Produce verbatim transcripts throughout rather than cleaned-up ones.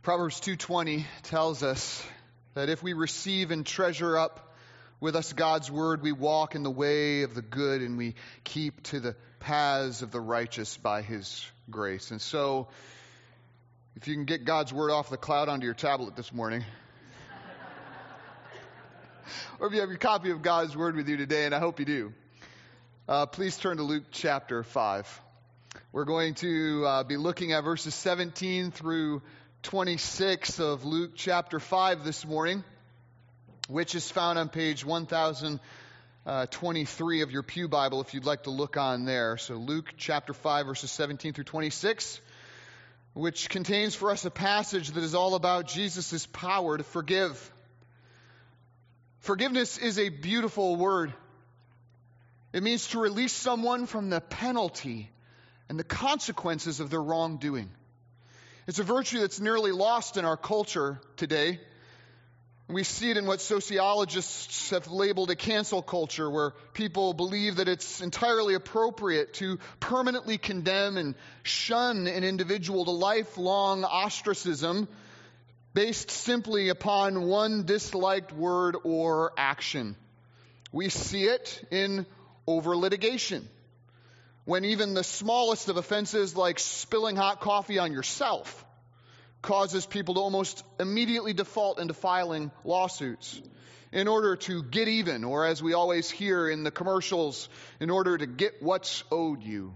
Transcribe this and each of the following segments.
Proverbs two twenty tells us that if we receive and treasure up with us God's word, we walk in the way of the good and we keep to the paths of the righteous by his grace. And so, if you can get God's word off the cloud onto your tablet this morning, or if you have your copy of God's word with you today, and I hope you do, uh, please turn to Luke chapter five. We're going to uh, be looking at verses seventeen through twenty-six of Luke chapter five this morning, which is found on page one thousand twenty-three of your Pew Bible if you'd like to look on there. So Luke chapter five, verses seventeen through twenty-six, which contains for us a passage that is all about Jesus' power to forgive. Forgiveness is a beautiful word. It means to release someone from the penalty and the consequences of their wrongdoing. It's a virtue that's nearly lost in our culture today. We see it in what sociologists have labeled a cancel culture, where people believe that it's entirely appropriate to permanently condemn and shun an individual to lifelong ostracism based simply upon one disliked word or action. We see it in over-litigation, when even the smallest of offenses, like spilling hot coffee on yourself, causes people to almost immediately default into filing lawsuits in order to get even, or as we always hear in the commercials, in order to get what's owed you.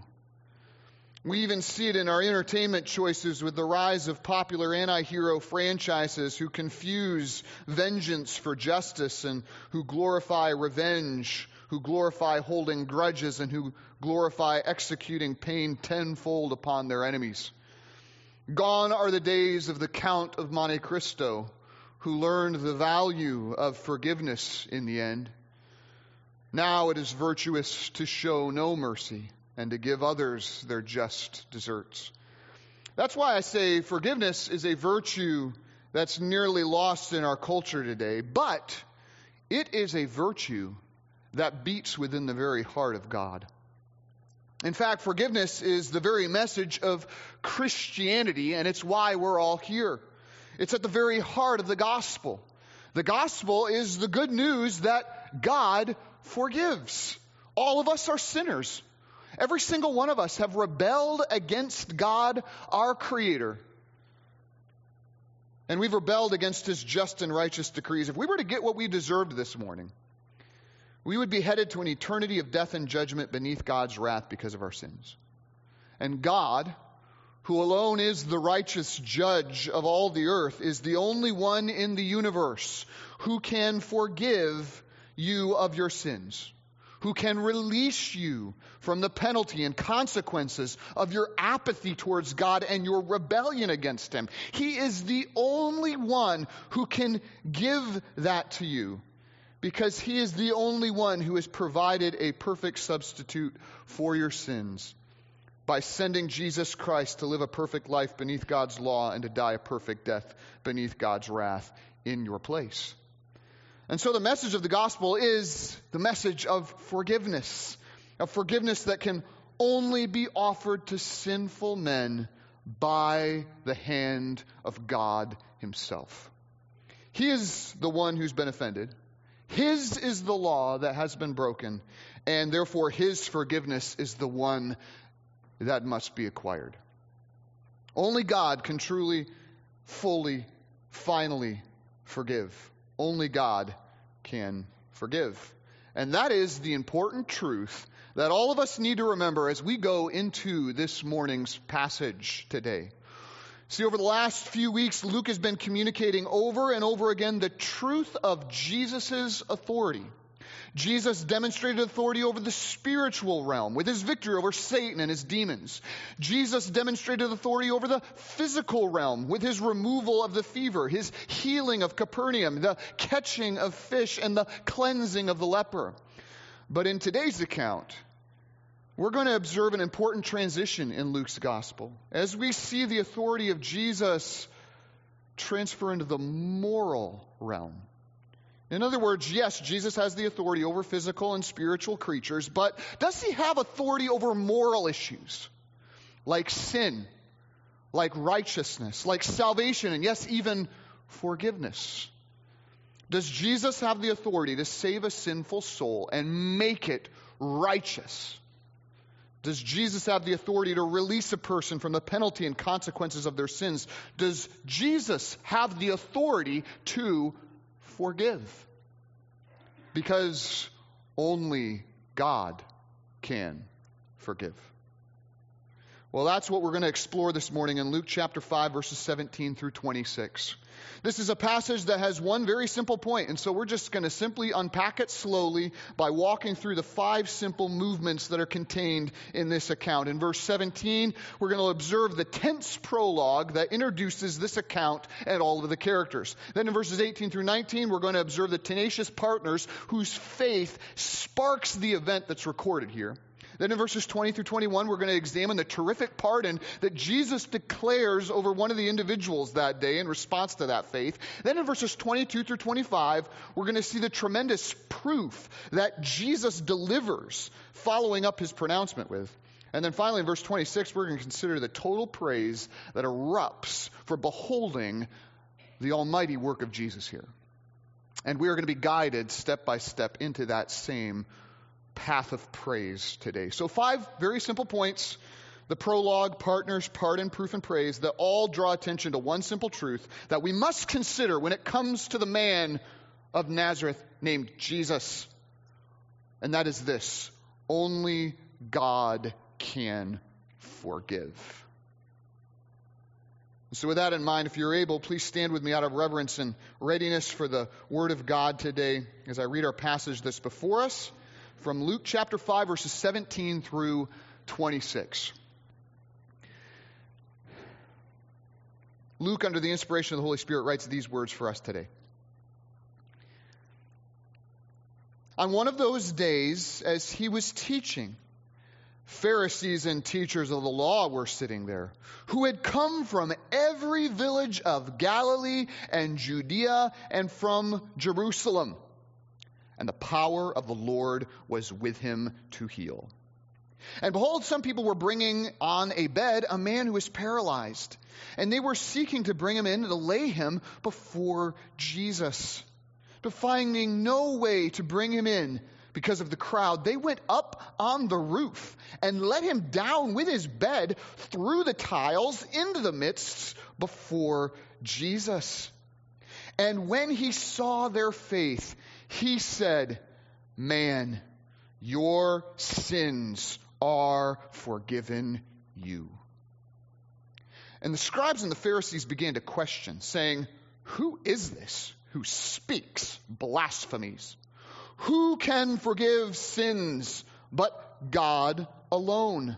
We even see it in our entertainment choices with the rise of popular anti-hero franchises who confuse vengeance for justice and who glorify revenge, who glorify holding grudges, and who glorify executing pain tenfold upon their enemies. Gone are the days of the Count of Monte Cristo, who learned the value of forgiveness in the end. Now it is virtuous to show no mercy and to give others their just deserts. That's why I say forgiveness is a virtue that's nearly lost in our culture today, but it is a virtue that beats within the very heart of God. In fact, forgiveness is the very message of Christianity, and it's why we're all here. It's at the very heart of the gospel. The gospel is the good news that God forgives. All of us are sinners. Every single one of us have rebelled against God, our Creator. And we've rebelled against His just and righteous decrees. If we were to get what we deserved this morning, we would be headed to an eternity of death and judgment beneath God's wrath because of our sins. And God, who alone is the righteous judge of all the earth, is the only one in the universe who can forgive you of your sins, who can release you from the penalty and consequences of your apathy towards God and your rebellion against Him. He is the only one who can give that to you, because He is the only one who has provided a perfect substitute for your sins by sending Jesus Christ to live a perfect life beneath God's law and to die a perfect death beneath God's wrath in your place. And so the message of the gospel is the message of forgiveness, of forgiveness that can only be offered to sinful men by the hand of God Himself. He is the one who's been offended. His is the law that has been broken, and therefore His forgiveness is the one that must be acquired. Only God can truly, fully, finally forgive. Only God can forgive. And that is the important truth that all of us need to remember as we go into this morning's passage today. See, over the last few weeks, Luke has been communicating over and over again the truth of Jesus' authority. Jesus demonstrated authority over the spiritual realm with His victory over Satan and his demons. Jesus demonstrated authority over the physical realm with His removal of the fever, His healing of Capernaum, the catching of fish, and the cleansing of the leper. But in today's account, we're going to observe an important transition in Luke's gospel as we see the authority of Jesus transfer into the moral realm. In other words, yes, Jesus has the authority over physical and spiritual creatures, but does He have authority over moral issues like sin, like righteousness, like salvation, and yes, even forgiveness? Does Jesus have the authority to save a sinful soul and make it righteous? Does Jesus have the authority to release a person from the penalty and consequences of their sins? Does Jesus have the authority to forgive? Because only God can forgive. Well, that's what we're going to explore this morning in Luke chapter five, verses seventeen through twenty-six. This is a passage that has one very simple point, and so we're just going to simply unpack it slowly by walking through the five simple movements that are contained in this account. In verse seventeen, we're going to observe the tense prologue that introduces this account and all of the characters. Then in verses eighteen through nineteen, we're going to observe the tenacious partners whose faith sparks the event that's recorded here. Then in verses twenty through twenty-one, we're going to examine the terrific pardon that Jesus declares over one of the individuals that day in response to that faith. Then in verses twenty-two through twenty-five, we're going to see the tremendous proof that Jesus delivers following up his pronouncement with. And then finally in verse twenty-six, we're going to consider the total praise that erupts for beholding the almighty work of Jesus here. And we are going to be guided step by step into that same path of praise today. So five very simple points: the prologue, partners, pardon, proof, and praise, that all draw attention to one simple truth that we must consider when it comes to the man of Nazareth named Jesus. And that is this: only God can forgive. So with that in mind, if you're able, please stand with me out of reverence and readiness for the Word of God today as I read our passage that's before us from Luke chapter five, verses seventeen through twenty-six. Luke, under the inspiration of the Holy Spirit, writes these words for us today. On one of those days, as he was teaching, Pharisees and teachers of the law were sitting there, who had come from every village of Galilee and Judea and from Jerusalem. And the power of the Lord was with him to heal. And behold, some people were bringing on a bed a man who was paralyzed. And they were seeking to bring him in to lay him before Jesus. But finding no way to bring him in because of the crowd, they went up on the roof and let him down with his bed through the tiles into the midst before Jesus. And when he saw their faith, he said, "Man, your sins are forgiven you." And the scribes and the Pharisees began to question, saying, "Who is this who speaks blasphemies? Who can forgive sins but God alone?"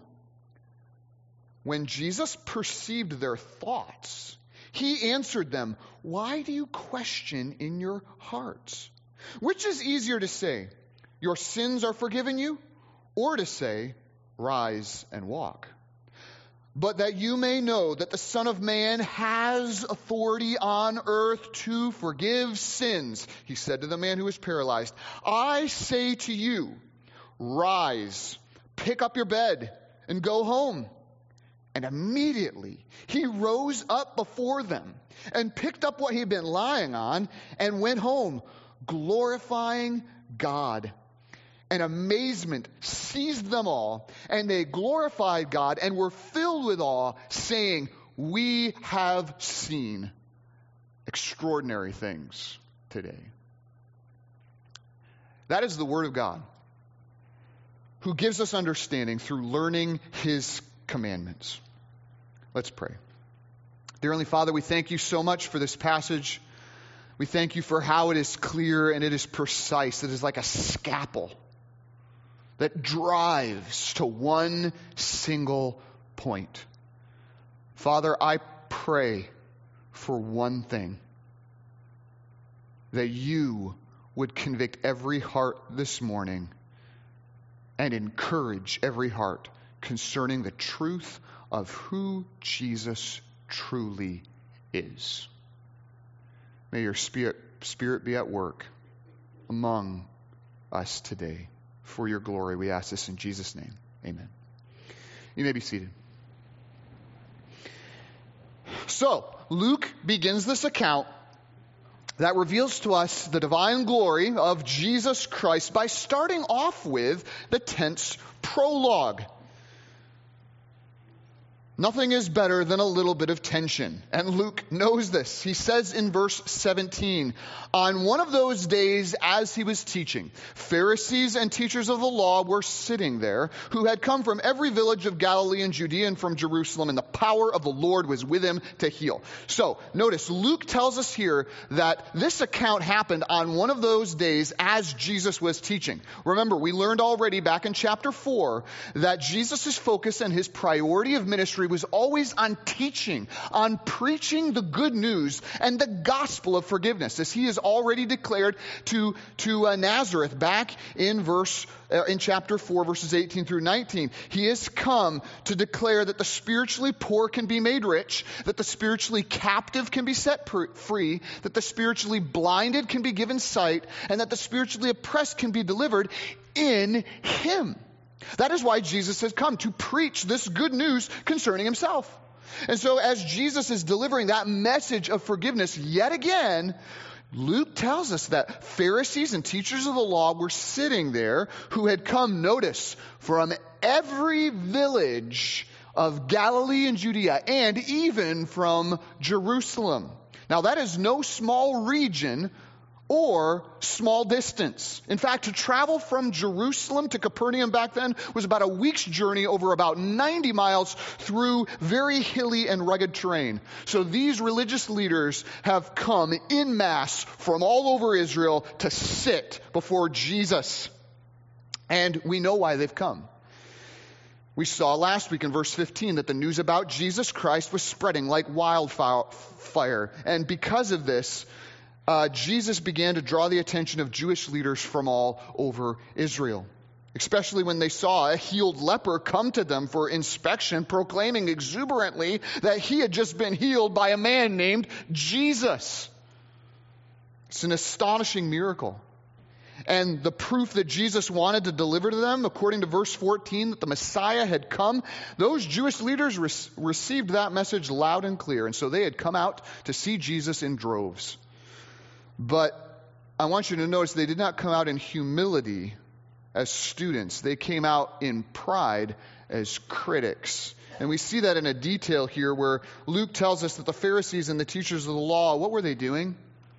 When Jesus perceived their thoughts, he answered them, "Why do you question in your hearts? Which is easier to say, 'Your sins are forgiven you,' or to say, 'Rise and walk'? But that you may know that the Son of Man has authority on earth to forgive sins," he said to the man who was paralyzed, "I say to you, rise, pick up your bed, and go home." And immediately he rose up before them and picked up what he had been lying on and went home, glorifying God. And amazement seized them all, and they glorified God and were filled with awe, saying, "We have seen extraordinary things today." That is the Word of God, who gives us understanding through learning His commandments. Let's pray. Dear Heavenly Father, we thank you so much for this passage. We thank you for how it is clear and it is precise. It is like a scalpel that drives to one single point. Father, I pray for one thing: that you would convict every heart this morning and encourage every heart concerning the truth of who Jesus truly is. May your spirit, spirit be at work among us today. For your glory, we ask this in Jesus' name. Amen. You may be seated. So, Luke begins this account that reveals to us the divine glory of Jesus Christ by starting off with the tense prologue. Nothing is better than a little bit of tension, and Luke knows this. He says in verse seventeen, on one of those days as he was teaching, Pharisees and teachers of the law were sitting there, who had come from every village of Galilee and Judea and from Jerusalem, and the power of the Lord was with him to heal. So, notice, Luke tells us here that this account happened on one of those days as Jesus was teaching. Remember, we learned already back in chapter four that Jesus' focus and his priority of ministry was always on teaching, on preaching the good news and the gospel of forgiveness, as he has already declared to, to uh, Nazareth back in verse uh, in chapter four, verses eighteen through nineteen. He has come to declare that the spiritually poor can be made rich, that the spiritually captive can be set pr- free, that the spiritually blinded can be given sight, and that the spiritually oppressed can be delivered in him. That is why Jesus has come, to preach this good news concerning himself. And so as Jesus is delivering that message of forgiveness yet again, Luke tells us that Pharisees and teachers of the law were sitting there who had come, notice, from every village of Galilee and Judea, and even from Jerusalem. Now that is no small region or small distance. In fact, to travel from Jerusalem to Capernaum back then was about a week's journey over about ninety miles through very hilly and rugged terrain. So these religious leaders have come en masse from all over Israel to sit before Jesus. And we know why they've come. We saw last week in verse fifteen that the news about Jesus Christ was spreading like wildfire. And because of this, Uh, Jesus began to draw the attention of Jewish leaders from all over Israel, especially when they saw a healed leper come to them for inspection, proclaiming exuberantly that he had just been healed by a man named Jesus. It's an astonishing miracle. And the proof that Jesus wanted to deliver to them, according to verse fourteen, that the Messiah had come, those Jewish leaders re- received that message loud and clear. And so they had come out to see Jesus in droves. But I want you to notice they did not come out in humility as students. They came out in pride as critics. And we see that in a detail here where Luke tells us that the Pharisees and the teachers of the law, what were they doing?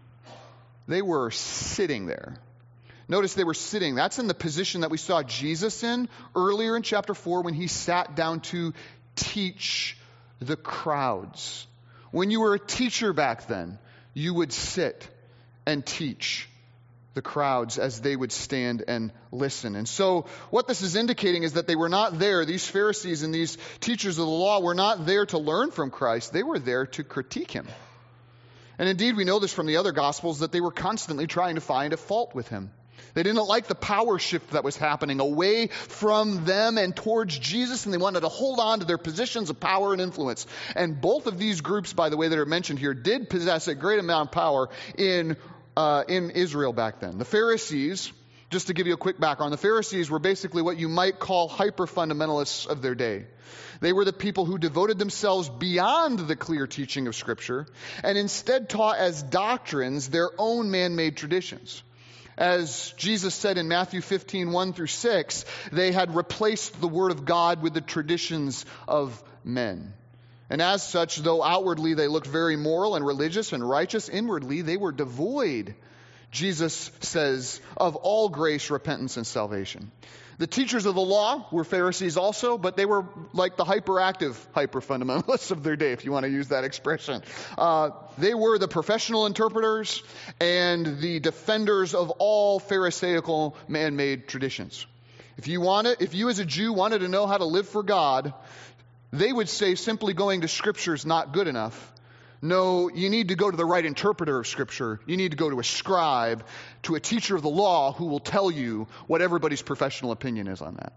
They were sitting there. Notice they were sitting. That's in the position that we saw Jesus in earlier in chapter four when he sat down to teach the crowds. When you were a teacher back then, you would sit and teach the crowds as they would stand and listen. And so what this is indicating is that they were not there, these Pharisees and these teachers of the law were not there to learn from Christ. They were there to critique him. And indeed, we know this from the other Gospels, that they were constantly trying to find a fault with him. They didn't like the power shift that was happening away from them and towards Jesus, and they wanted to hold on to their positions of power and influence. And both of these groups, by the way, that are mentioned here, did possess a great amount of power in uh, in Israel back then. The Pharisees, just to give you a quick background, the Pharisees were basically what you might call hyper-fundamentalists of their day. They were the people who devoted themselves beyond the clear teaching of Scripture and instead taught as doctrines their own man-made traditions. As Jesus said in Matthew fifteen, one through six, they had replaced the Word of God with the traditions of men. And as such, though outwardly they looked very moral and religious and righteous, inwardly they were devoid, Jesus says, of all grace, repentance, and salvation. The teachers of the law were Pharisees also, but they were like the hyperactive hyper-fundamentalists of their day, if you want to use that expression. Uh, they were the professional interpreters and the defenders of all Pharisaical man-made traditions. If you wanted, if you as a Jew wanted to know how to live for God, they would say simply going to Scripture is not good enough. No, you need to go to the right interpreter of Scripture. You need to go to a scribe, to a teacher of the law who will tell you what everybody's professional opinion is on that.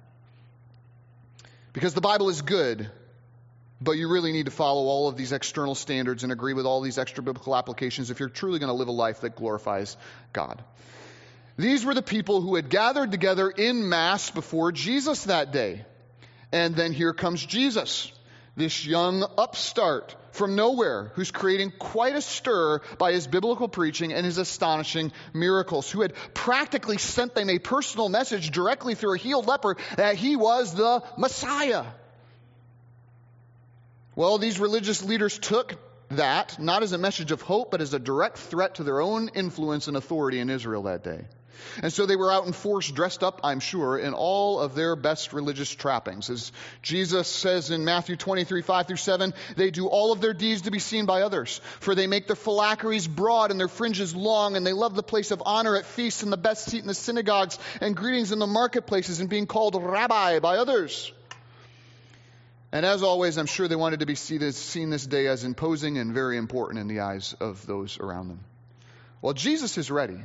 Because the Bible is good, but you really need to follow all of these external standards and agree with all these extra biblical applications if you're truly going to live a life that glorifies God. These were the people who had gathered together in mass before Jesus that day. And then here comes Jesus, this young upstart from nowhere, who's creating quite a stir by his biblical preaching and his astonishing miracles, who had practically sent them a personal message directly through a healed leper that he was the Messiah. Well, these religious leaders took that not as a message of hope, but as a direct threat to their own influence and authority in Israel that day. And so they were out in force, dressed up, I'm sure, in all of their best religious trappings. As Jesus says in Matthew twenty-three, five through seven, they do all of their deeds to be seen by others. For they make their phylacteries broad and their fringes long, and they love the place of honor at feasts and the best seat in the synagogues and greetings in the marketplaces and being called rabbi by others. And as always, I'm sure they wanted to be seen this day as imposing and very important in the eyes of those around them. Well, Jesus is ready.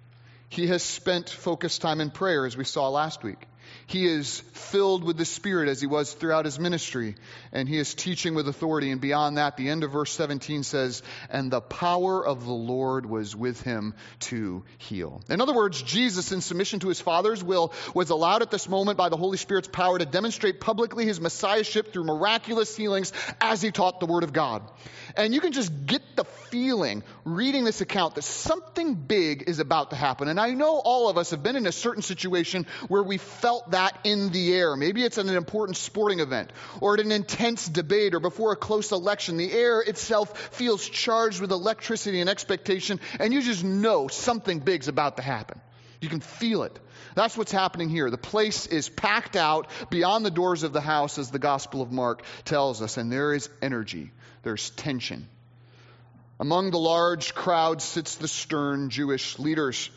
He has spent focused time in prayer, as we saw last week. He is filled with the Spirit as he was throughout his ministry, and he is teaching with authority. And beyond that, the end of verse seventeen says, and the power of the Lord was with him to heal. In other words, Jesus, in submission to his Father's will, was allowed at this moment by the Holy Spirit's power to demonstrate publicly his messiahship through miraculous healings as he taught the Word of God. And you can just get the feeling, reading this account, that something big is about to happen. And I know all of us have been in a certain situation where we felt that in the air. Maybe it's at an important sporting event, or at an intense debate, or before a close election. The air itself feels charged with electricity and expectation, and you just know something big's about to happen. You can feel it. That's what's happening here. The place is packed out beyond the doors of the house, as the Gospel of Mark tells us, and there is energy. There's tension. Among the large crowd sits the stern Jewish leaders.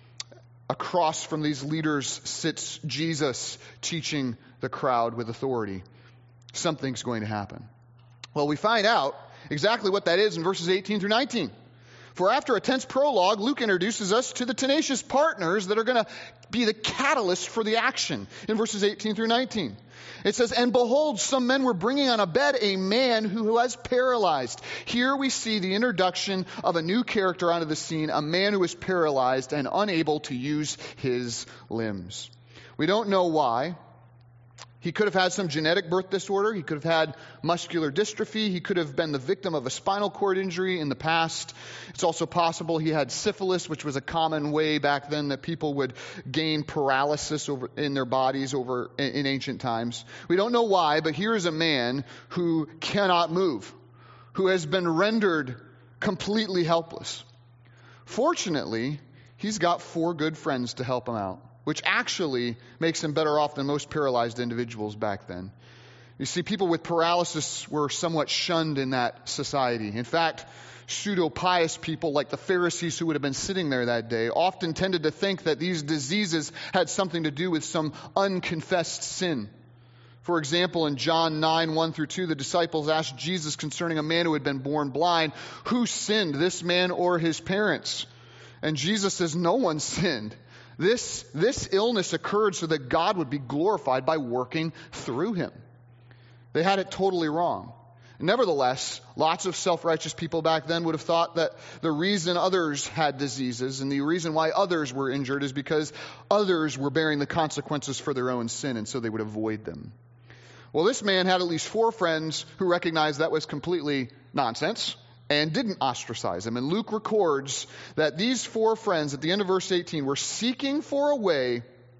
Across from these leaders sits Jesus, teaching the crowd with authority. Something's going to happen. Well, we find out exactly what that is in verses eighteen through nineteen. For after a tense prologue, Luke introduces us to the tenacious partners that are going to be the catalyst for the action in verses eighteen through nineteen. It says, and behold, some men were bringing on a bed a man who was paralyzed. Here we see the introduction of a new character onto the scene, a man who is paralyzed and unable to use his limbs. We don't know why. He could have had some genetic birth disorder. He could have had muscular dystrophy. He could have been the victim of a spinal cord injury in the past. It's also possible he had syphilis, which was a common way back then that people would gain paralysis over in their bodies over in, in ancient times. We don't know why, but here is a man who cannot move, who has been rendered completely helpless. Fortunately, he's got four good friends to help him out, which actually makes him better off than most paralyzed individuals back then. You see, people with paralysis were somewhat shunned in that society. In fact, pseudo-pious people like the Pharisees who would have been sitting there that day often tended to think that these diseases had something to do with some unconfessed sin. For example, in John nine, one through two, the disciples asked Jesus concerning a man who had been born blind, who sinned, this man or his parents? And Jesus says, no one sinned. This, this illness occurred so that God would be glorified by working through him. They had it totally wrong. Nevertheless, lots of self-righteous people back then would have thought that the reason others had diseases and the reason why others were injured is because others were bearing the consequences for their own sin, and so they would avoid them. Well, this man had at least four friends who recognized that was completely nonsense and didn't ostracize him. And Luke records that these four friends at the end of verse eighteen were seeking for a way,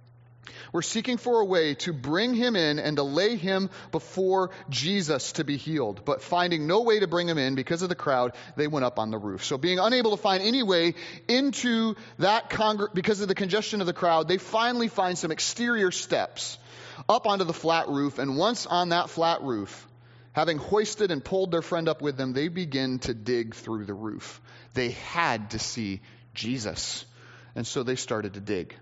were seeking for a way to bring him in and to lay him before Jesus to be healed. But finding no way to bring him in because of the crowd, they went up on the roof. So being unable to find any way into that congr- because of the congestion of the crowd, they finally find some exterior steps up onto the flat roof. And once on that flat roof, having hoisted and pulled their friend up with them, they begin to dig through the roof. They had to see Jesus. And so they started to dig.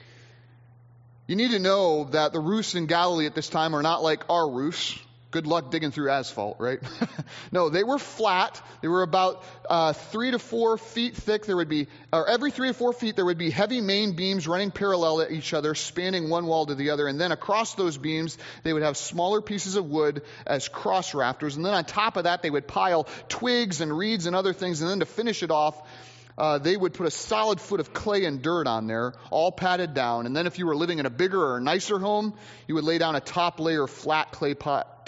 You need to know that the roofs in Galilee at this time are not like our roofs. Good luck digging through asphalt, right? No, they were flat. They were about uh, three to four feet thick. There would be, or every three to four feet, there would be heavy main beams running parallel at each other, spanning one wall to the other. And then across those beams, they would have smaller pieces of wood as cross rafters. And then on top of that, they would pile twigs and reeds and other things. And then to finish it off, Uh, they would put a solid foot of clay and dirt on there, all patted down. And then if you were living in a bigger or nicer home, you would lay down a top layer of flat clay pot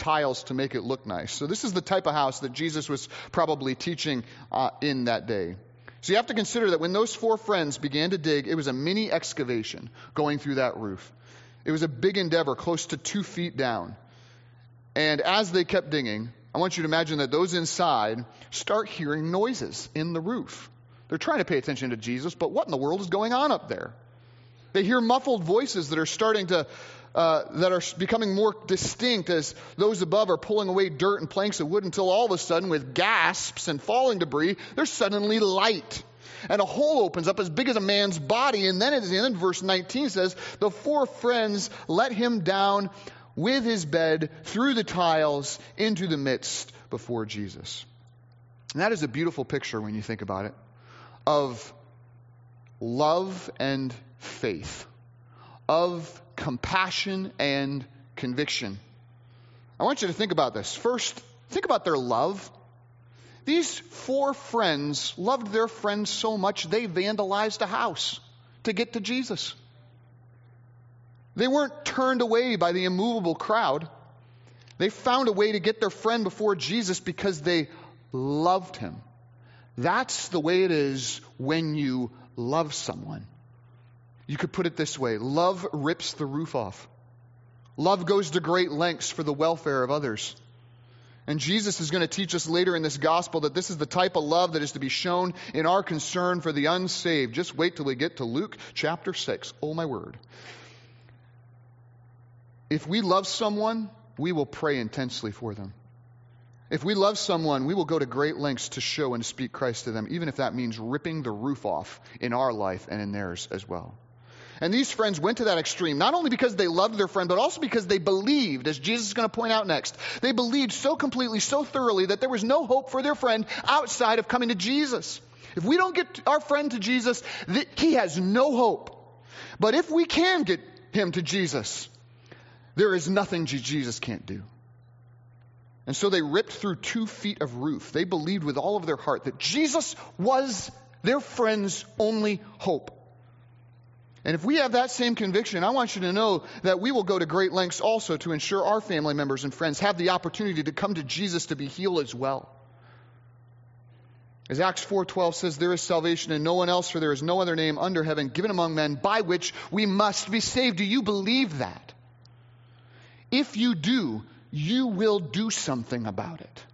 tiles to make it look nice. So this is the type of house that Jesus was probably teaching uh, in that day. So you have to consider that when those four friends began to dig, it was a mini excavation going through that roof. It was a big endeavor, close to two feet down. And as they kept digging, I want you to imagine that those inside start hearing noises in the roof. They're trying to pay attention to Jesus, but what in the world is going on up there? They hear muffled voices that are starting to, uh, that are becoming more distinct as those above are pulling away dirt and planks of wood until all of a sudden, with gasps and falling debris, there's suddenly light. And a hole opens up as big as a man's body. And then at the end, verse nineteen says, the four friends let him down with his bed through the tiles into the midst before Jesus. And that is a beautiful picture when you think about it, of love and faith, of compassion and conviction. I want you to think about this. First, think about their love. These four friends loved their friend so much they vandalized a house to get to Jesus. They weren't turned away by the immovable crowd. They found a way to get their friend before Jesus because they loved him. That's the way it is when you love someone. You could put it this way: love rips the roof off. Love goes to great lengths for the welfare of others. And Jesus is going to teach us later in this gospel that this is the type of love that is to be shown in our concern for the unsaved. Just wait till we get to Luke chapter six. Oh, my word. If we love someone, we will pray intensely for them. If we love someone, we will go to great lengths to show and speak Christ to them, even if that means ripping the roof off in our life and in theirs as well. And these friends went to that extreme, not only because they loved their friend, but also because they believed, as Jesus is going to point out next. They believed so completely, so thoroughly, that there was no hope for their friend outside of coming to Jesus. If we don't get our friend to Jesus, th- he has no hope. But if we can get him to Jesus, there is nothing Jesus can't do. And so they ripped through two feet of roof. They believed with all of their heart that Jesus was their friend's only hope. And if we have that same conviction, I want you to know that we will go to great lengths also to ensure our family members and friends have the opportunity to come to Jesus to be healed as well. As Acts four twelve says, there is salvation in no one else, for there is no other name under heaven given among men by which we must be saved. Do you believe that? If you do, you will do something about it.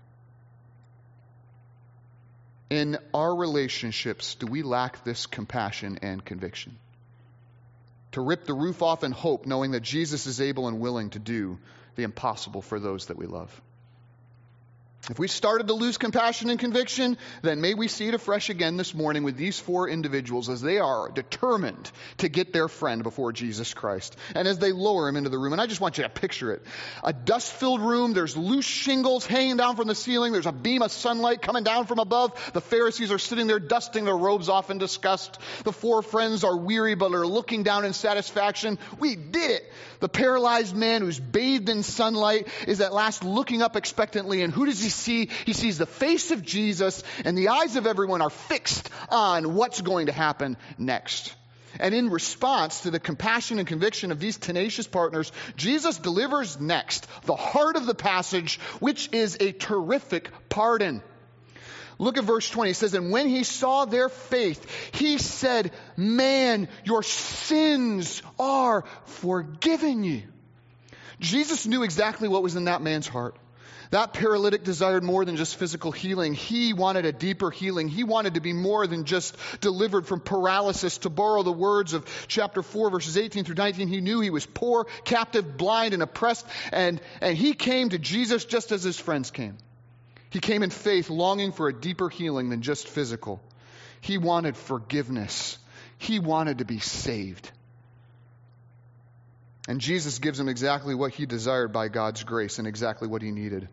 In our relationships, do we lack this compassion and conviction? To rip the roof off in hope, knowing that Jesus is able and willing to do the impossible for those that we love. If we started to lose compassion and conviction, then may we see it afresh again this morning with these four individuals as they are determined to get their friend before Jesus Christ. And as they lower him into the room, and I just want you to picture it. A dust-filled room, there's loose shingles hanging down from the ceiling, there's a beam of sunlight coming down from above. The Pharisees are sitting there dusting their robes off in disgust. The four friends are weary but are looking down in satisfaction. We did it! The paralyzed man who's bathed in sunlight is at last looking up expectantly, and who does he see? He sees the face of Jesus, and the eyes of everyone are fixed on what's going to happen next. And in response to the compassion and conviction of these tenacious partners, Jesus delivers next the heart of the passage, which is a terrific pardon. Look at verse twenty. It says, and when he saw their faith, he said, man, your sins are forgiven you. Jesus knew exactly what was in that man's heart. That paralytic desired more than just physical healing. He wanted a deeper healing. He wanted to be more than just delivered from paralysis. To borrow the words of chapter four, verses eighteen through nineteen, he knew he was poor, captive, blind, and oppressed. And, and he came to Jesus just as his friends came. He came in faith, longing for a deeper healing than just physical. He wanted forgiveness. He wanted to be saved. And Jesus gives him exactly what he desired by God's grace and exactly what he needed.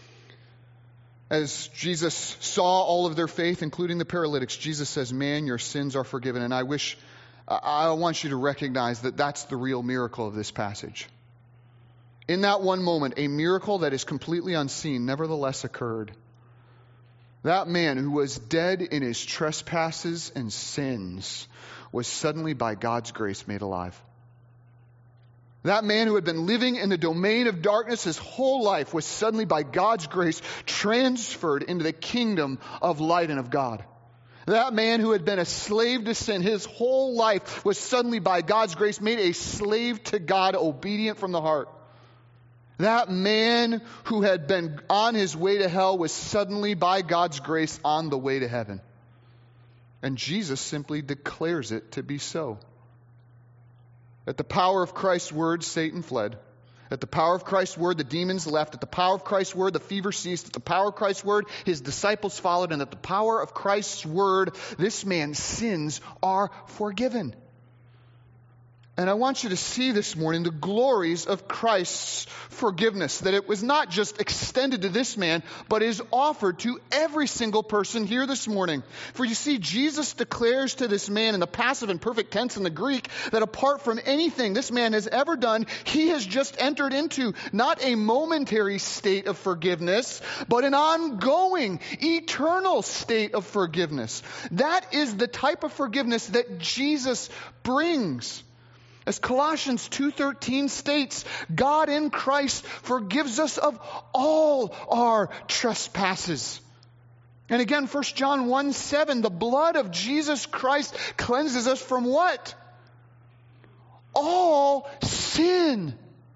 As Jesus saw all of their faith, including the paralytics, Jesus says, man, your sins are forgiven. And I wish, I want you to recognize that that's the real miracle of this passage. In that one moment, a miracle that is completely unseen nevertheless occurred. That man who was dead in his trespasses and sins was suddenly by God's grace made alive. That man who had been living in the domain of darkness his whole life was suddenly, by God's grace, transferred into the kingdom of light and of God. That man who had been a slave to sin his whole life was suddenly, by God's grace, made a slave to God, obedient from the heart. That man who had been on his way to hell was suddenly, by God's grace, on the way to heaven. And Jesus simply declares it to be so. At the power of Christ's word, Satan fled. At the power of Christ's word, the demons left. At the power of Christ's word, the fever ceased. At the power of Christ's word, his disciples followed. And at the power of Christ's word, this man's sins are forgiven. And I want you to see this morning the glories of Christ's forgiveness, that it was not just extended to this man, but is offered to every single person here this morning. For you see, Jesus declares to this man in the passive and perfect tense in the Greek that apart from anything this man has ever done, he has just entered into not a momentary state of forgiveness, but an ongoing, eternal state of forgiveness. That is the type of forgiveness that Jesus brings. As Colossians two thirteen states, God in Christ forgives us of all our trespasses. And again, First John one seven, the blood of Jesus Christ cleanses us from what? All sin.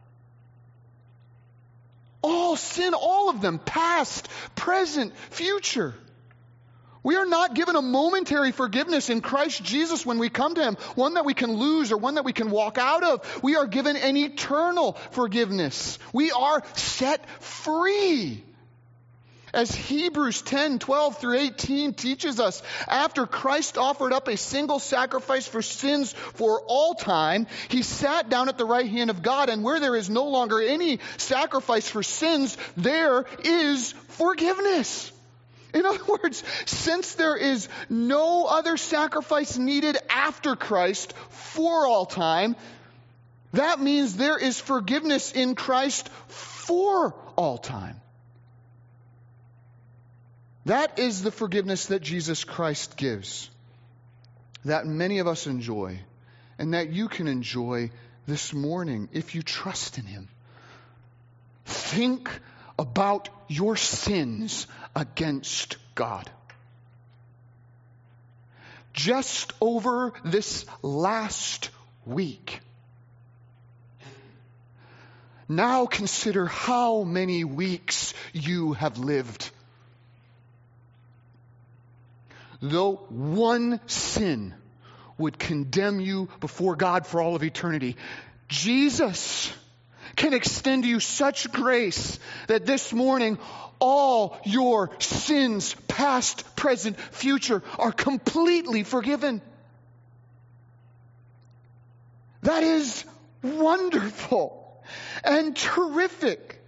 All sin, all of them, past, present, future. We are not given a momentary forgiveness in Christ Jesus when we come to Him, one that we can lose or one that we can walk out of. We are given an eternal forgiveness. We are set free. As Hebrews ten, twelve through eighteen teaches us, after Christ offered up a single sacrifice for sins for all time, He sat down at the right hand of God, and where there is no longer any sacrifice for sins, there is forgiveness. In other words, since there is no other sacrifice needed after Christ for all time, that means there is forgiveness in Christ for all time. That is the forgiveness that Jesus Christ gives, that many of us enjoy, and that you can enjoy this morning if you trust in Him. Think about your sins against God. Just over this last week, now consider how many weeks you have lived. Though one sin would condemn you before God for all of eternity, Jesus can extend to you such grace that this morning all your sins, past, present, future, are completely forgiven. That is wonderful and terrific.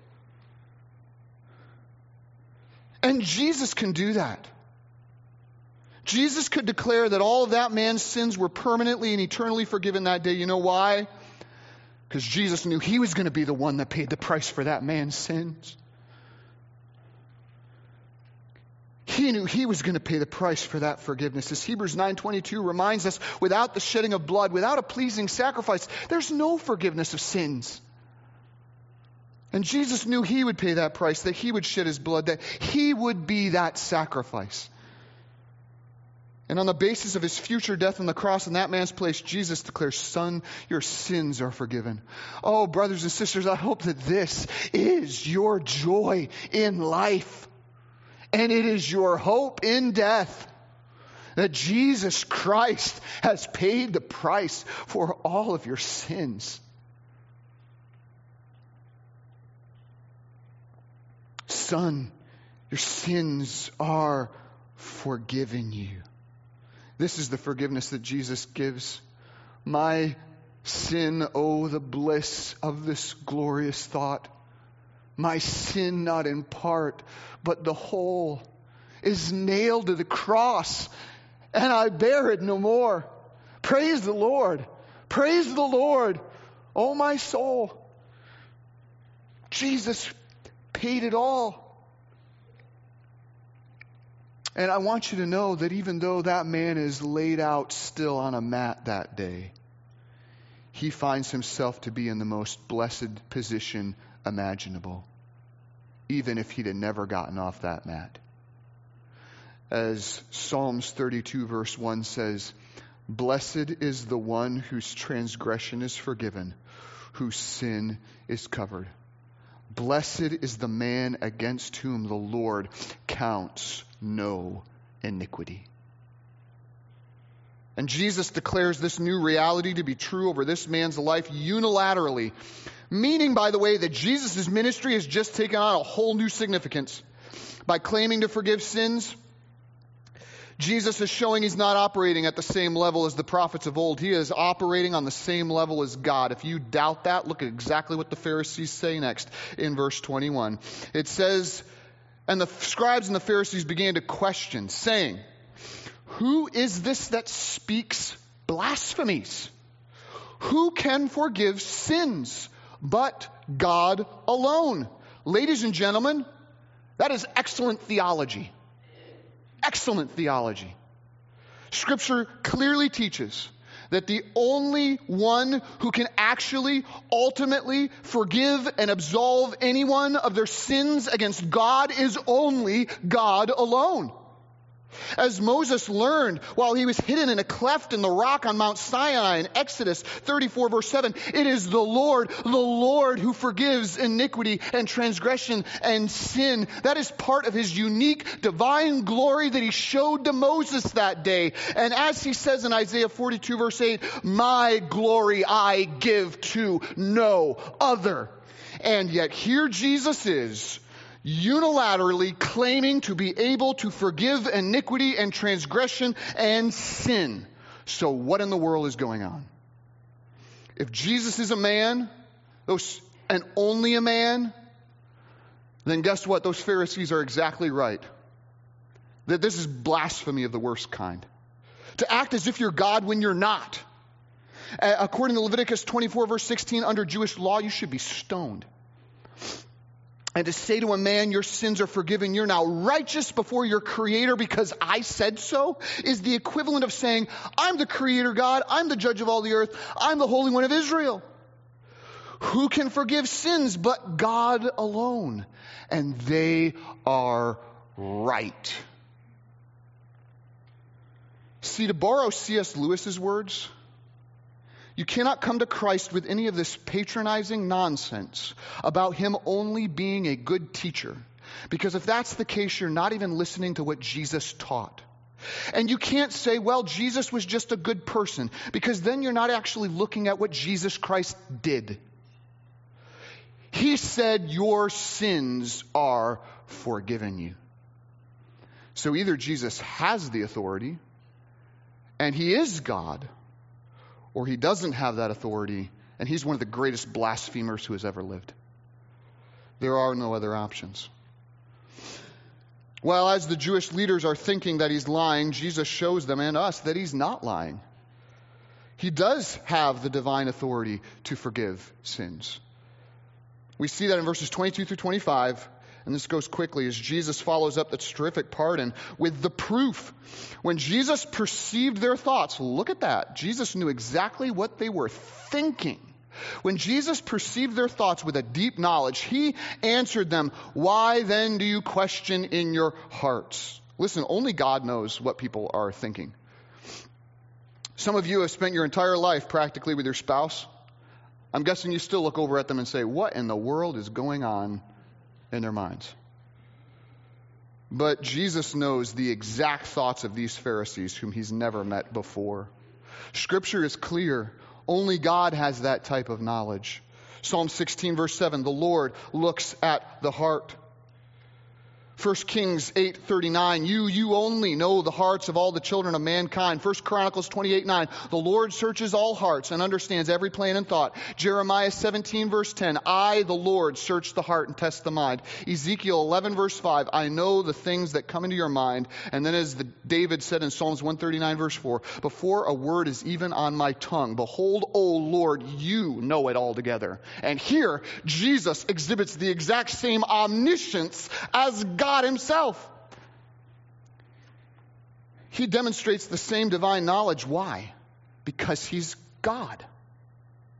And Jesus can do that. Jesus could declare that all of that man's sins were permanently and eternally forgiven that day. You know why? Because Jesus knew He was going to be the one that paid the price for that man's sins. He knew He was going to pay the price for that forgiveness. As Hebrews nine twenty-two reminds us, without the shedding of blood, without a pleasing sacrifice, there's no forgiveness of sins. And Jesus knew He would pay that price, that He would shed His blood, that He would be that sacrifice. And on the basis of His future death on the cross in that man's place, Jesus declares, "Son, your sins are forgiven." Oh, brothers and sisters, I hope that this is your joy in life. And it is your hope in death. That Jesus Christ has paid the price for all of your sins. Son, your sins are forgiven you. This is the forgiveness that Jesus gives. My sin, oh, the bliss of this glorious thought. My sin, not in part, but the whole, is nailed to the cross, and I bear it no more. Praise the Lord. Praise the Lord, oh my soul. Jesus paid it all. And I want you to know that even though that man is laid out still on a mat that day, he finds himself to be in the most blessed position imaginable, even if he'd have never gotten off that mat. As Psalms thirty-two verse one says, "Blessed is the one whose transgression is forgiven, whose sin is covered. Blessed is the man against whom the Lord counts no iniquity." And Jesus declares this new reality to be true over this man's life unilaterally, meaning, by the way, that Jesus' ministry has just taken on a whole new significance. By claiming to forgive sins, Jesus is showing he's not operating at the same level as the prophets of old. He is operating on the same level as God. If you doubt that, look at exactly what the Pharisees say next in verse twenty-one. It says, "And the scribes and the Pharisees began to question, saying, 'Who is this that speaks blasphemies? Who can forgive sins but God alone?'" Ladies and gentlemen, that is excellent theology. Excellent theology. Scripture clearly teaches that the only one who can actually, ultimately forgive and absolve anyone of their sins against God is only God alone. As Moses learned while he was hidden in a cleft in the rock on Mount Sinai in Exodus thirty-four verse seven, it is the Lord, the Lord who forgives iniquity and transgression and sin. That is part of his unique divine glory that he showed to Moses that day. And as he says in Isaiah forty-two verse eight, "My glory I give to no other." And yet here Jesus is, unilaterally claiming to be able to forgive iniquity and transgression and sin. So what in the world is going on? If Jesus is a man, those, and only a man, then guess what? Those Pharisees are exactly right. That this is blasphemy of the worst kind. To act as if you're God when you're not. Uh, according to Leviticus twenty-four verse sixteen, under Jewish law, you should be stoned. And to say to a man, "Your sins are forgiven, you're now righteous before your Creator because I said so," is the equivalent of saying, "I'm the Creator God, I'm the judge of all the earth, I'm the Holy One of Israel." Who can forgive sins but God alone? And they are right. See, to borrow C S Lewis's words, you cannot come to Christ with any of this patronizing nonsense about him only being a good teacher. Because if that's the case, you're not even listening to what Jesus taught. And you can't say, "Well, Jesus was just a good person," because then you're not actually looking at what Jesus Christ did. He said, "Your sins are forgiven you." So either Jesus has the authority, and he is God, or he doesn't have that authority, and he's one of the greatest blasphemers who has ever lived. There are no other options. Well, as the Jewish leaders are thinking that he's lying, Jesus shows them and us that he's not lying. He does have the divine authority to forgive sins. We see that in verses twenty-two through twenty-five. And this goes quickly as Jesus follows up this terrific pardon with the proof. When Jesus perceived their thoughts, look at that. Jesus knew exactly what they were thinking. When Jesus perceived their thoughts with a deep knowledge, he answered them, "Why then do you question in your hearts?" Listen, only God knows what people are thinking. Some of you have spent your entire life practically with your spouse. I'm guessing you still look over at them and say, "What in the world is going on in their minds?" But Jesus knows the exact thoughts of these Pharisees whom he's never met before. Scripture is clear. Only God has that type of knowledge. Psalm sixteen verse seven, "The Lord looks at the heart." First Kings eight thirty-nine, you, you only know the hearts of all the children of mankind. First Chronicles twenty-eight nine, the Lord searches all hearts and understands every plan and thought. Jeremiah seventeen verse ten, I, the Lord, search the heart and test the mind. Ezekiel eleven verse five, I know the things that come into your mind. And then as the, David said in Psalms one thirty-nine verse four, before a word is even on my tongue, behold, O Lord, you know it altogether. And here, Jesus exhibits the exact same omniscience as God God himself. He demonstrates the same divine knowledge. Why? Because he's God.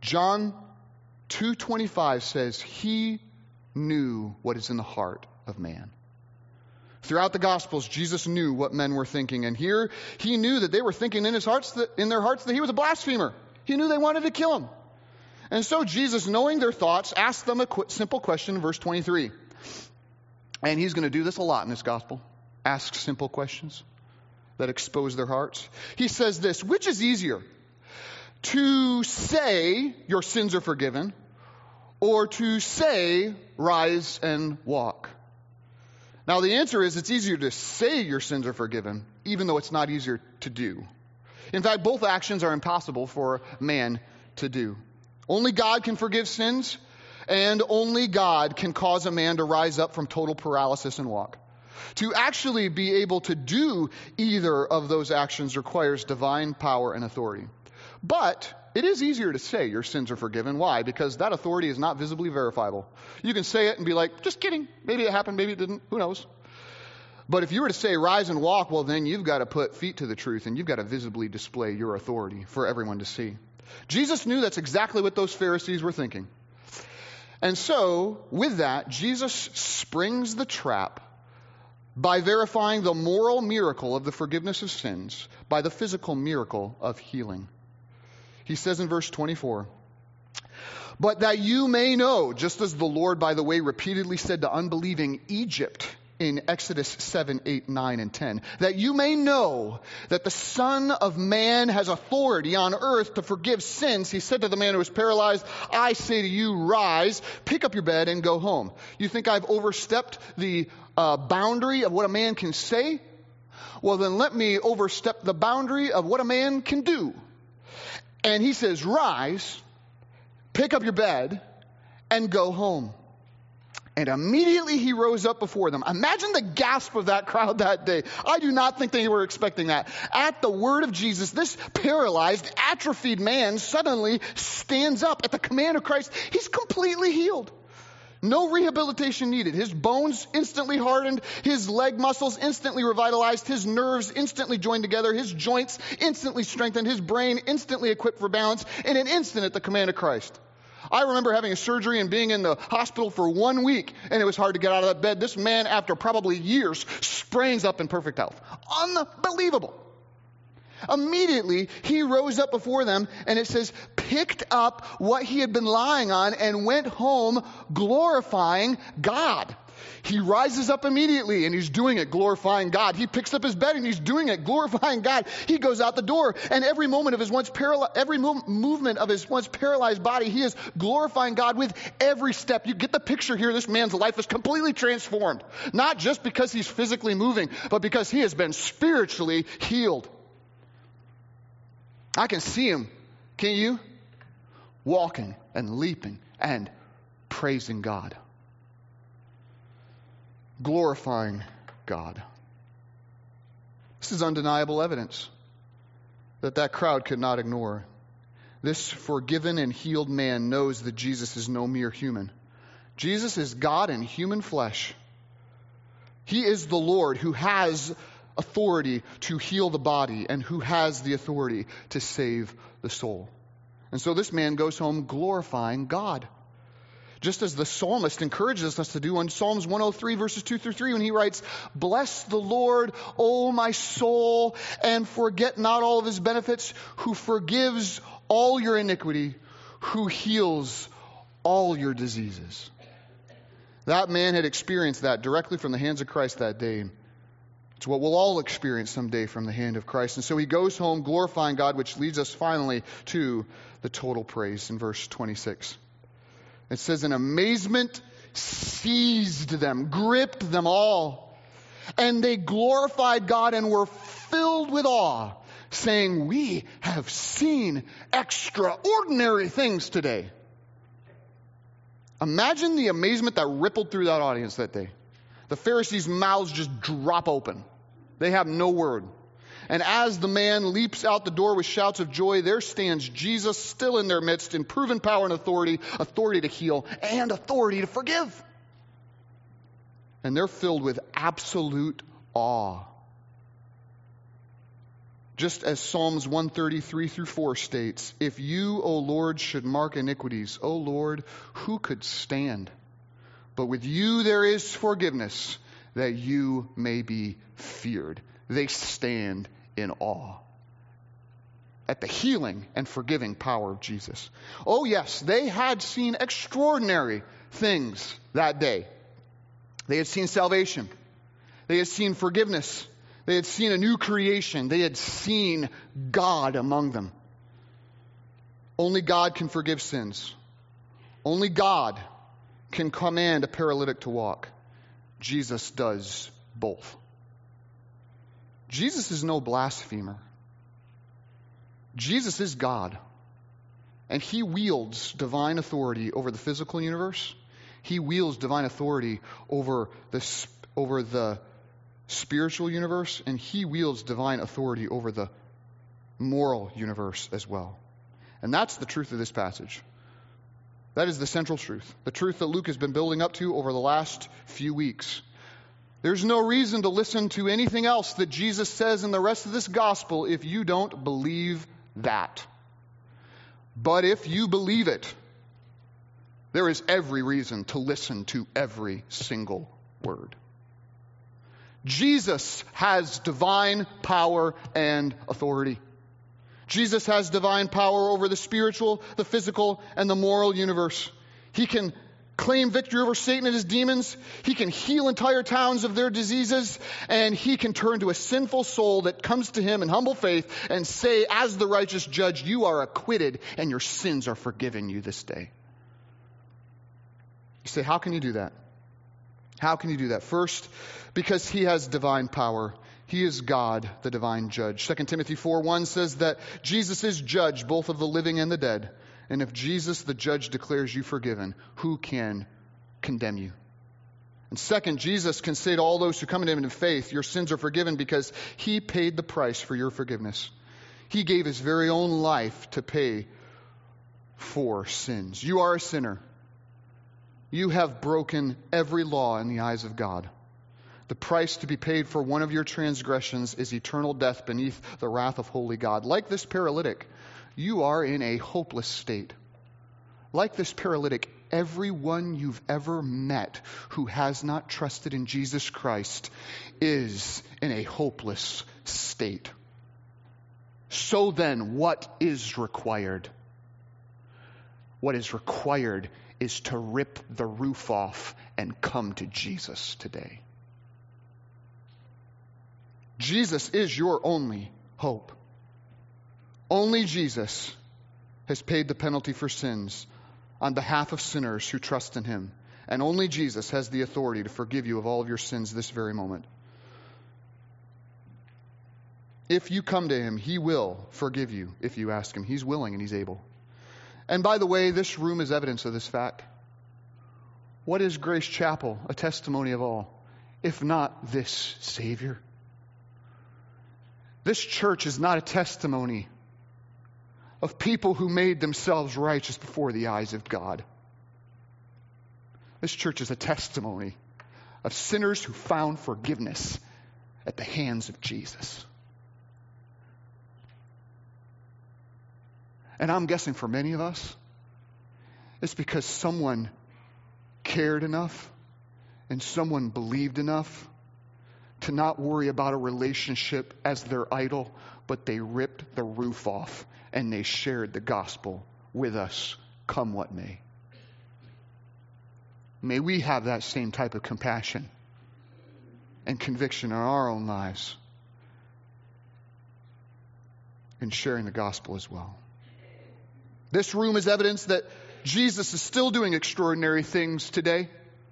John two twenty-five says, he knew what is in the heart of man. Throughout the Gospels, Jesus knew what men were thinking. And here, he knew that they were thinking in his hearts that, in their hearts that he was a blasphemer. He knew they wanted to kill him. And so Jesus, knowing their thoughts, asked them a qu- simple question in verse twenty-three. And he's going to do this a lot in this gospel. Ask simple questions that expose their hearts. He says this, which is easier? To say your sins are forgiven, or to say rise and walk? Now the answer is it's easier to say your sins are forgiven, even though it's not easier to do. In fact, both actions are impossible for man to do. Only God can forgive sins, and only God can cause a man to rise up from total paralysis and walk. To actually be able to do either of those actions requires divine power and authority. But it is easier to say your sins are forgiven. Why? Because that authority is not visibly verifiable. You can say it and be like, just kidding. Maybe it happened, maybe it didn't. Who knows? But if you were to say rise and walk, well, then you've got to put feet to the truth and you've got to visibly display your authority for everyone to see. Jesus knew that's exactly what those Pharisees were thinking. And so, with that, Jesus springs the trap by verifying the moral miracle of the forgiveness of sins by the physical miracle of healing. He says in verse twenty-four, but that you may know, just as the Lord, by the way, repeatedly said to unbelieving Egypt in Exodus seven, eight, nine, and ten, that you may know that the Son of Man has authority on earth to forgive sins. He said to the man who was paralyzed, I say to you, rise, pick up your bed, and go home. You think I've overstepped the uh, boundary of what a man can say? Well, then let me overstep the boundary of what a man can do. And he says, rise, pick up your bed, and go home. And immediately he rose up before them. Imagine the gasp of that crowd that day. I do not think they were expecting that. At the word of Jesus, this paralyzed, atrophied man suddenly stands up. At the command of Christ, he's completely healed. No rehabilitation needed. His bones instantly hardened. His leg muscles instantly revitalized. His nerves instantly joined together. His joints instantly strengthened. His brain instantly equipped for balance in an instant at the command of Christ. I remember having a surgery and being in the hospital for one week, and it was hard to get out of that bed. This man, after probably years, springs up in perfect health. Unbelievable. Immediately, he rose up before them, and it says, picked up what he had been lying on and went home glorifying God. He rises up immediately and he's doing it, glorifying God. He picks up his bed and he's doing it, glorifying God. He goes out the door, and every moment of his once paralyzed, every move, movement of his once paralyzed body, he is glorifying God with every step. You get the picture here. This man's life is completely transformed. Not just because he's physically moving, but because he has been spiritually healed. I can see him. Can you? Walking and leaping and praising God. Glorifying God. This is undeniable evidence that that crowd could not ignore. This forgiven and healed man knows that Jesus is no mere human. Jesus is God in human flesh. He is the Lord who has authority to heal the body and who has the authority to save the soul. And so this man goes home glorifying God. Just as the psalmist encourages us to do in Psalms one oh three, verses two through three, when he writes, bless the Lord, O my soul, and forget not all of his benefits, who forgives all your iniquity, who heals all your diseases. That man had experienced that directly from the hands of Christ that day. It's what we'll all experience someday from the hand of Christ. And so he goes home glorifying God, which leads us finally to the total praise in verse twenty-six. It says, in amazement seized them, gripped them all. And they glorified God and were filled with awe, saying, we have seen extraordinary things today. Imagine the amazement that rippled through that audience that day. The Pharisees' mouths just drop open. They have no word. And as the man leaps out the door with shouts of joy, there stands Jesus still in their midst in proven power and authority, authority to heal and authority to forgive. And they're filled with absolute awe. Just as Psalms one thirty-three through four states, if you, O Lord, should mark iniquities, O Lord, who could stand? But with you there is forgiveness, that you may be feared. They stand in awe at the healing and forgiving power of Jesus. Oh yes, they had seen extraordinary things that day. They had seen salvation. They had seen forgiveness. They had seen a new creation. They had seen God among them. Only God can forgive sins. Only God can command a paralytic to walk. Jesus does both. Jesus is no blasphemer. Jesus is God. And he wields divine authority over the physical universe. He wields divine authority over the, over the spiritual universe. And he wields divine authority over the moral universe as well. And that's the truth of this passage. That is the central truth. The truth that Luke has been building up to over the last few weeks. There's no reason to listen to anything else that Jesus says in the rest of this gospel if you don't believe that. But if you believe it, there is every reason to listen to every single word. Jesus has divine power and authority. Jesus has divine power over the spiritual, the physical, and the moral universe. He can claim victory over Satan and his demons. He can heal entire towns of their diseases. And he can turn to a sinful soul that comes to him in humble faith and say, as the righteous judge, you are acquitted and your sins are forgiven you this day. You say, how can you do that? How can you do that? First, because he has divine power. He is God, the divine judge. Second Timothy four one says that Jesus is judge both of the living and the dead. And if Jesus, the judge, declares you forgiven, who can condemn you? And second, Jesus can say to all those who come to him in faith, your sins are forgiven because he paid the price for your forgiveness. He gave his very own life to pay for sins. You are a sinner. You have broken every law in the eyes of God. The price to be paid for one of your transgressions is eternal death beneath the wrath of holy God. Like this paralytic, you are in a hopeless state. Like this paralytic, everyone you've ever met who has not trusted in Jesus Christ is in a hopeless state. So then, what is required? What is required is to rip the roof off and come to Jesus today. Jesus is your only hope. Only Jesus has paid the penalty for sins on behalf of sinners who trust in him. And only Jesus has the authority to forgive you of all of your sins this very moment. If you come to him, he will forgive you if you ask him. He's willing and he's able. And by the way, this room is evidence of this fact. What is Grace Chapel, a testimony of all, if not this Savior? This church is not a testimony of people who made themselves righteous before the eyes of God. This church is a testimony of sinners who found forgiveness at the hands of Jesus. And I'm guessing for many of us, it's because someone cared enough and someone believed enough to not worry about a relationship as their idol, but they ripped the roof off and they shared the gospel with us, come what may. May we have that same type of compassion and conviction in our own lives in sharing the gospel as well. This room is evidence that Jesus is still doing extraordinary things today.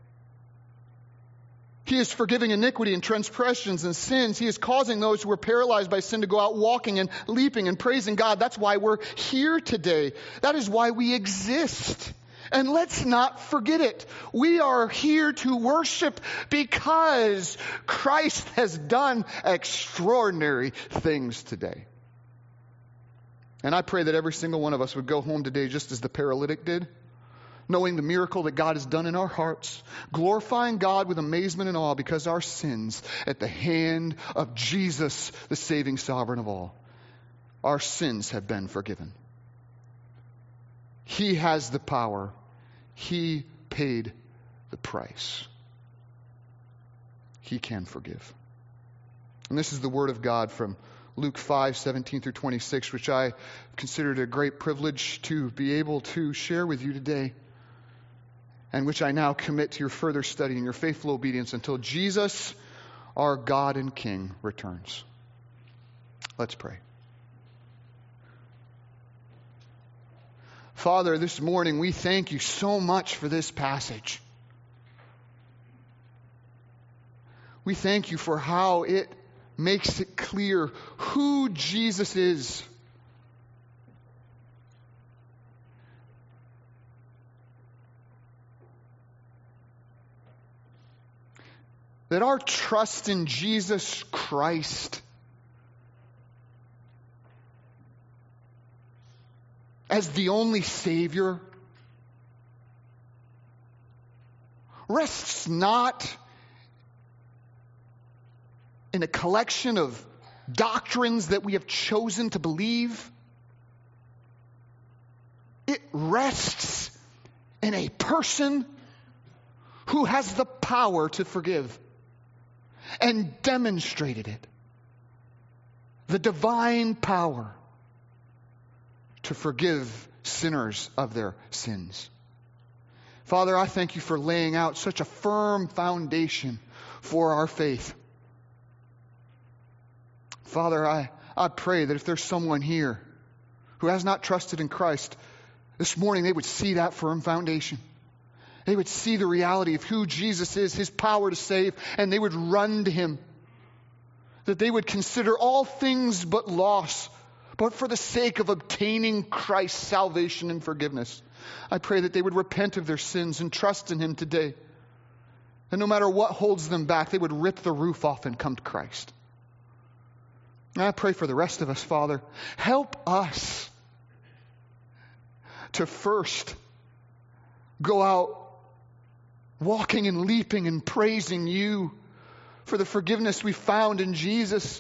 He is forgiving iniquity and transgressions and sins. He is causing those who are paralyzed by sin to go out walking and leaping and praising God. That's why we're here today. That is why we exist. And let's not forget it. We are here to worship because Christ has done extraordinary things today. And I pray that every single one of us would go home today just as the paralytic did, knowing the miracle that God has done in our hearts, glorifying God with amazement and awe because our sins at the hand of Jesus, the saving sovereign of all. our sins have been forgiven. He has the power. He paid the price. He can forgive. And this is the word of God from Luke five, seventeen through twenty-six, which I considered a great privilege to be able to share with you today, and which I now commit to your further study and your faithful obedience until Jesus, our God and King, returns. Let's pray. Father, this morning we thank you so much for this passage. We thank you for how it makes it clear who Jesus is. That our trust in Jesus Christ as the only Savior rests not in a collection of doctrines that we have chosen to believe. It rests in a person who has the power to forgive and demonstrated it. The divine power to forgive sinners of their sins. Father, I thank you for laying out such a firm foundation for our faith. Father, I, I pray that if there's someone here who has not trusted in Christ, this morning they would see that firm foundation. They would see the reality of who Jesus is, His power to save, and they would run to Him. That they would consider all things but loss, but for the sake of obtaining Christ's salvation and forgiveness. I pray that they would repent of their sins and trust in Him today. And no matter what holds them back, they would rip the roof off and come to Christ. And I pray for the rest of us, Father. Help us to first go out walking and leaping and praising you for the forgiveness we found in Jesus.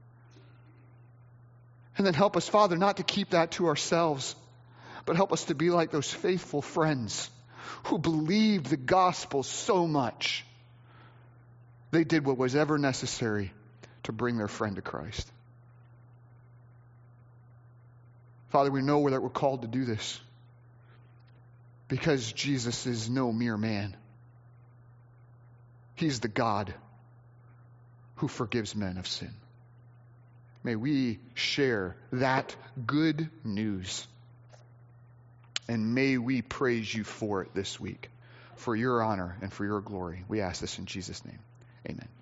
And then help us, Father, not to keep that to ourselves, but help us to be like those faithful friends who believed the gospel so much they did what was ever necessary to bring their friend to Christ. Father, we know that we're called to do this because Jesus is no mere man. He's the God who forgives men of sin. May we share that good news. And may we praise you for it this week, for your honor and for your glory. We ask this in Jesus' name. Amen.